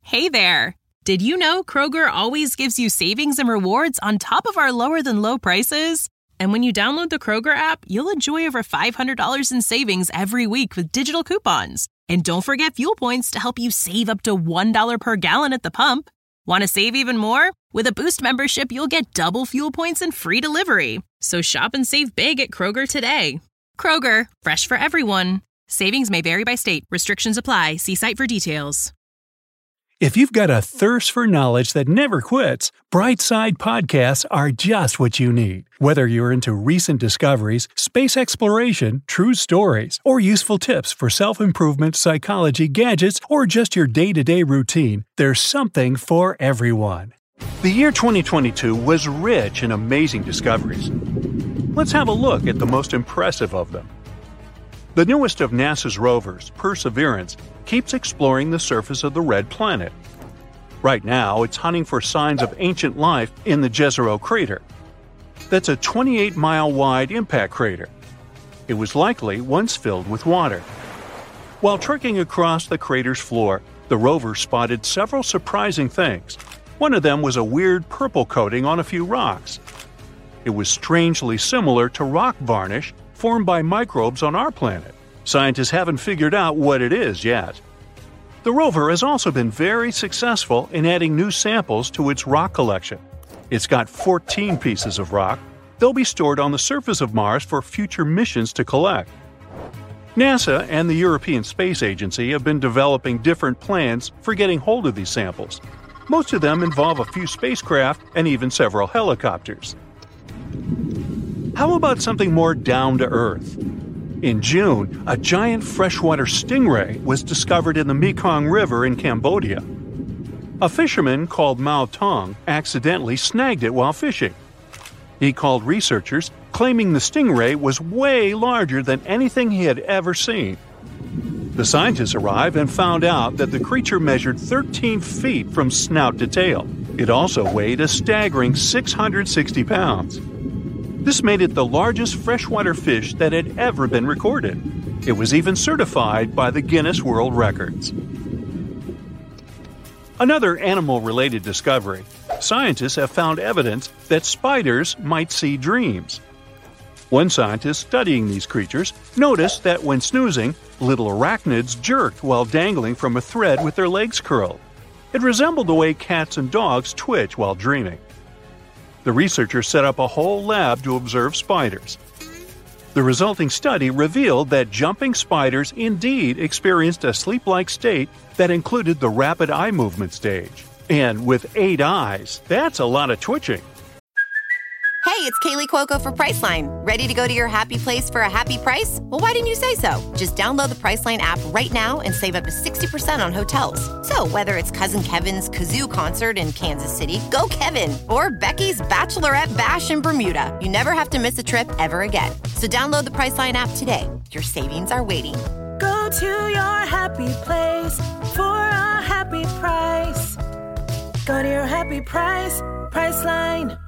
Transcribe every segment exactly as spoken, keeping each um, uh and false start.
Hey there! Did you know Kroger always gives you savings and rewards on top of our lower-than-low prices? And when you download the Kroger app, you'll enjoy over five hundred dollars in savings every week with digital coupons. And don't forget fuel points to help you save up to one dollar per gallon at the pump. Want to save even more? With a Boost membership, you'll get double fuel points and free delivery. So shop and save big at Kroger today. Kroger, fresh for everyone. Savings may vary by state. Restrictions apply. See site for details. If you've got a thirst for knowledge that never quits, Brightside Podcasts are just what you need. Whether you're into recent discoveries, space exploration, true stories, or useful tips for self-improvement, psychology, gadgets, or just your day-to-day routine, there's something for everyone. The year twenty twenty-two was rich in amazing discoveries. Let's have a look at the most impressive of them. The newest of NASA's rovers, Perseverance, keeps exploring the surface of the Red Planet. Right now, it's hunting for signs of ancient life in the Jezero crater. That's a twenty-eight mile wide impact crater. It was likely once filled with water. While trekking across the crater's floor, the rover spotted several surprising things. One of them was a weird purple coating on a few rocks. It was strangely similar to rock varnish formed by microbes on our planet. Scientists haven't figured out what it is yet. The rover has also been very successful in adding new samples to its rock collection. It's got fourteen pieces of rock. They'll be stored on the surface of Mars for future missions to collect. NASA and the European Space Agency have been developing different plans for getting hold of these samples. Most of them involve a few spacecraft and even several helicopters. How about something more down-to-earth? In June, a giant freshwater stingray was discovered in the Mekong River in Cambodia. A fisherman called Mao Tong accidentally snagged it while fishing. He called researchers, claiming the stingray was way larger than anything he had ever seen. The scientists arrived and found out that the creature measured thirteen feet from snout to tail. It also weighed a staggering six hundred sixty pounds. This made it the largest freshwater fish that had ever been recorded. It was even certified by the Guinness World Records. Another animal-related discovery: scientists have found evidence that spiders might see dreams. One scientist studying these creatures noticed that when snoozing, little arachnids jerked while dangling from a thread with their legs curled. It resembled the way cats and dogs twitch while dreaming. The researchers set up a whole lab to observe spiders. The resulting study revealed that jumping spiders indeed experienced a sleep-like state that included the rapid eye movement stage. And with eight eyes, that's a lot of twitching. Hey, it's Kaylee Cuoco for Priceline. Ready to go to your happy place for a happy price? Well, why didn't you say so? Just download the Priceline app right now and save up to sixty percent on hotels. So whether it's Cousin Kevin's Kazoo Concert in Kansas City, go Kevin, or Becky's Bachelorette Bash in Bermuda, you never have to miss a trip ever again. So download the Priceline app today. Your savings are waiting. Go to your happy place for a happy price. Go to your happy price, Priceline.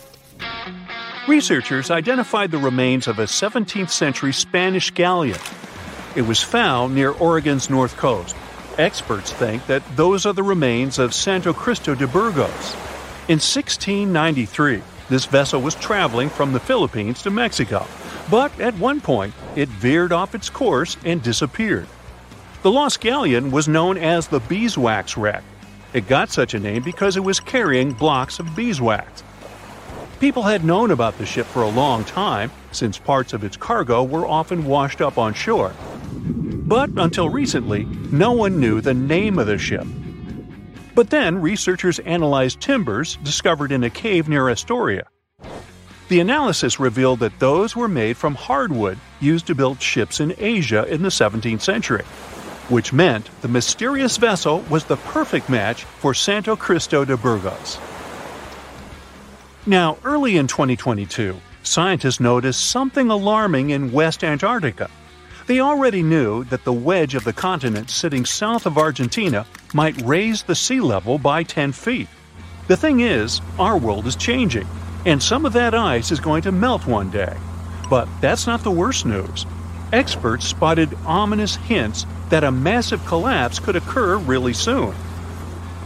Researchers identified the remains of a seventeenth century Spanish galleon. It was found near Oregon's north coast. Experts think that those are the remains of Santo Cristo de Burgos. In sixteen ninety-three, this vessel was traveling from the Philippines to Mexico, but at one point it veered off its course and disappeared. The lost galleon was known as the Beeswax Wreck. It got such a name because it was carrying blocks of beeswax. People had known about the ship for a long time, since parts of its cargo were often washed up on shore. But until recently, no one knew the name of the ship. But then researchers analyzed timbers discovered in a cave near Astoria. The analysis revealed that those were made from hardwood used to build ships in Asia in the seventeenth century, which meant the mysterious vessel was the perfect match for Santo Cristo de Burgos. Now, early in twenty twenty-two, scientists noticed something alarming in West Antarctica. They already knew that the wedge of the continent sitting south of Argentina might raise the sea level by ten feet. The thing is, our world is changing, and some of that ice is going to melt one day. But that's not the worst news. Experts spotted ominous hints that a massive collapse could occur really soon.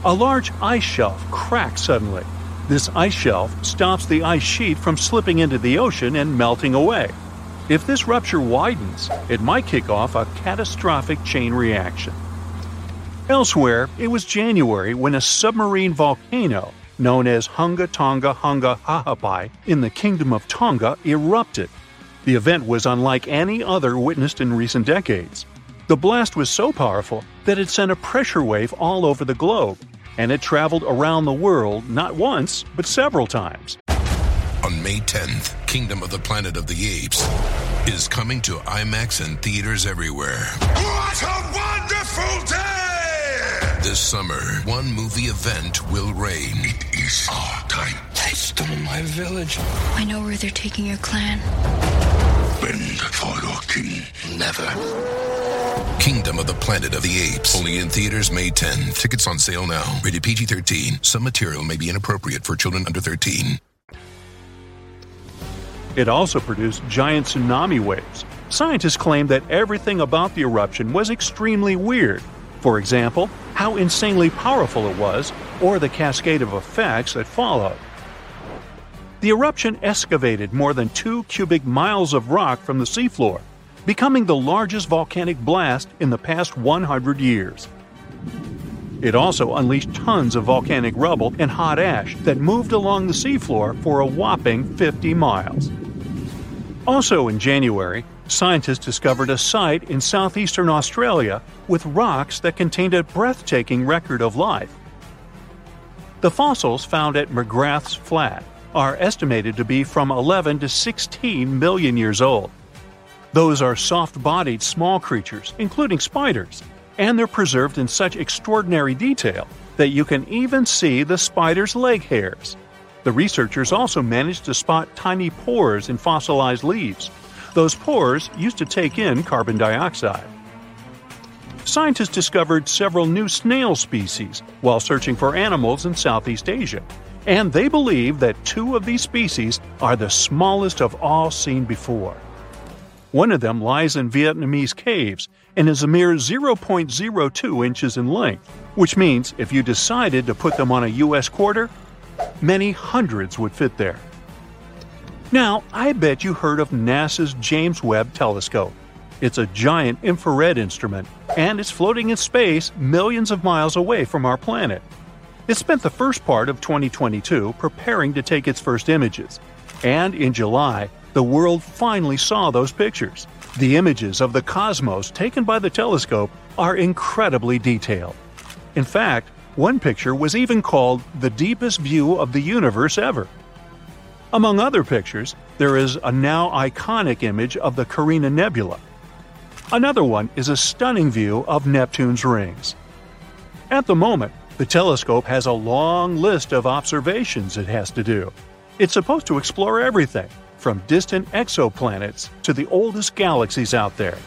A large ice shelf cracks suddenly. This ice shelf stops the ice sheet from slipping into the ocean and melting away. If this rupture widens, it might kick off a catastrophic chain reaction. Elsewhere, it was January when a submarine volcano, known as Hunga Tonga Hunga Ha'apai in the Kingdom of Tonga, erupted. The event was unlike any other witnessed in recent decades. The blast was so powerful that it sent a pressure wave all over the globe, and it traveled around the world not once, but several times. On May tenth, Kingdom of the Planet of the Apes is coming to IMAX and theaters everywhere. What a wonderful day! This summer, one movie event will reign. It is our time. They stole my village. I know where they're taking your clan. Bend for your king. Never. Kingdom of the Planet of the Apes. Only in theaters May tenth. Tickets on sale now. Rated P G thirteen. Some material may be inappropriate for children under thirteen. It also produced giant tsunami waves. Scientists claim that everything about the eruption was extremely weird. For example, how insanely powerful it was, or the cascade of effects that followed. The eruption excavated more than two cubic miles of rock from the seafloor, becoming the largest volcanic blast in the past one hundred years. It also unleashed tons of volcanic rubble and hot ash that moved along the seafloor for a whopping fifty miles. Also in January, scientists discovered a site in southeastern Australia with rocks that contained a breathtaking record of life. The fossils found at McGrath's Flat are estimated to be from eleven to sixteen million years old. Those are soft-bodied small creatures, including spiders, and they're preserved in such extraordinary detail that you can even see the spider's leg hairs. The researchers also managed to spot tiny pores in fossilized leaves. Those pores used to take in carbon dioxide. Scientists discovered several new snail species while searching for animals in Southeast Asia, and they believe that two of these species are the smallest of all seen before. One of them lies in Vietnamese caves and is a mere zero point zero two inches in length, which means if you decided to put them on a U S quarter, many hundreds would fit there. Now, I bet you heard of NASA's James Webb Telescope. It's a giant infrared instrument, and it's floating in space millions of miles away from our planet. It spent the first part of twenty twenty-two preparing to take its first images, and in July, the world finally saw those pictures. The images of the cosmos taken by the telescope are incredibly detailed. In fact, one picture was even called the deepest view of the universe ever. Among other pictures, there is a now iconic image of the Carina Nebula. Another one is a stunning view of Neptune's rings. At the moment, the telescope has a long list of observations it has to do. It's supposed to explore everything, from distant exoplanets to the oldest galaxies out there.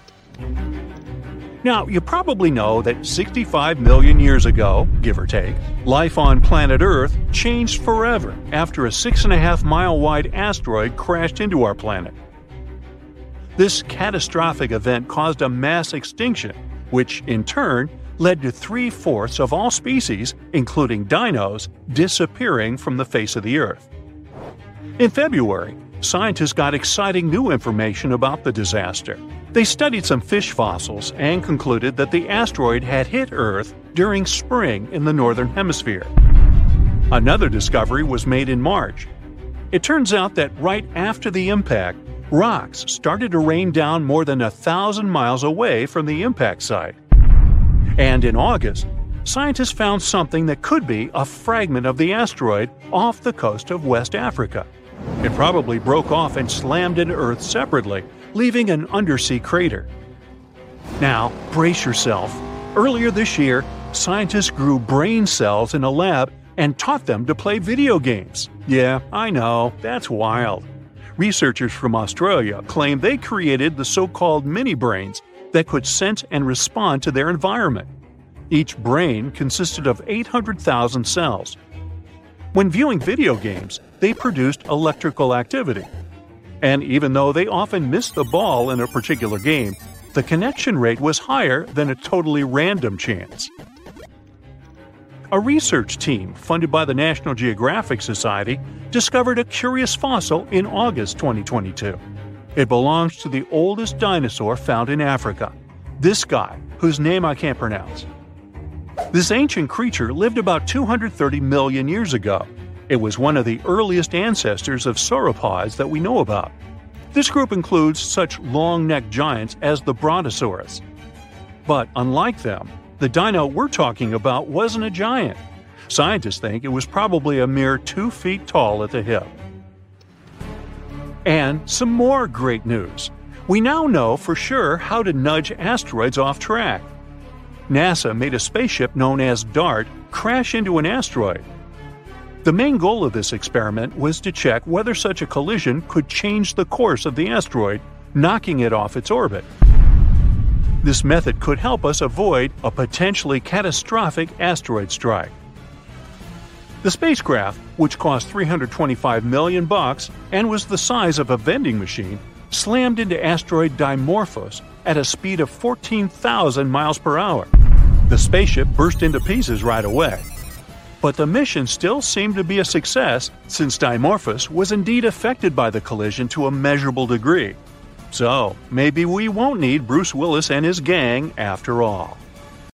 Now, you probably know that sixty-five million years ago, give or take, life on planet Earth changed forever after a six and a half mile wide asteroid crashed into our planet. This catastrophic event caused a mass extinction, which in turn led to three-fourths of all species, including dinos, disappearing from the face of the Earth. In February, scientists got exciting new information about the disaster. They studied some fish fossils and concluded that the asteroid had hit Earth during spring in the northern hemisphere. Another discovery was made in March. It turns out that right after the impact, rocks started to rain down more than a thousand miles away from the impact site. And in August, scientists found something that could be a fragment of the asteroid off the coast of West Africa. It probably broke off and slammed into Earth separately, leaving an undersea crater. Now, brace yourself. Earlier this year, scientists grew brain cells in a lab and taught them to play video games. Yeah, I know, that's wild. Researchers from Australia claim they created the so-called mini-brains that could sense and respond to their environment. Each brain consisted of eight hundred thousand cells. When viewing video games, they produced electrical activity. And even though they often missed the ball in a particular game, the connection rate was higher than a totally random chance. a research team funded by the National Geographic Society discovered a curious fossil in August twenty twenty-two. It belongs to the oldest dinosaur found in Africa, this guy, whose name I can't pronounce. This ancient creature lived about two hundred thirty million years ago. It was one of the earliest ancestors of sauropods that we know about. This group includes such long-necked giants as the Brontosaurus. But unlike them, the dino we're talking about wasn't a giant. Scientists think it was probably a mere two feet tall at the hip. And some more great news. We now know for sure how to nudge asteroids off track. NASA made a spaceship known as DART crash into an asteroid. The main goal of this experiment was to check whether such a collision could change the course of the asteroid, knocking it off its orbit. This method could help us avoid a potentially catastrophic asteroid strike. The spacecraft, which cost three hundred twenty-five million bucks and was the size of a vending machine, slammed into asteroid Dimorphos at a speed of fourteen thousand miles per hour. The spaceship burst into pieces right away. But the mission still seemed to be a success since Dimorphos was indeed affected by the collision to a measurable degree. So, maybe we won't need Bruce Willis and his gang after all.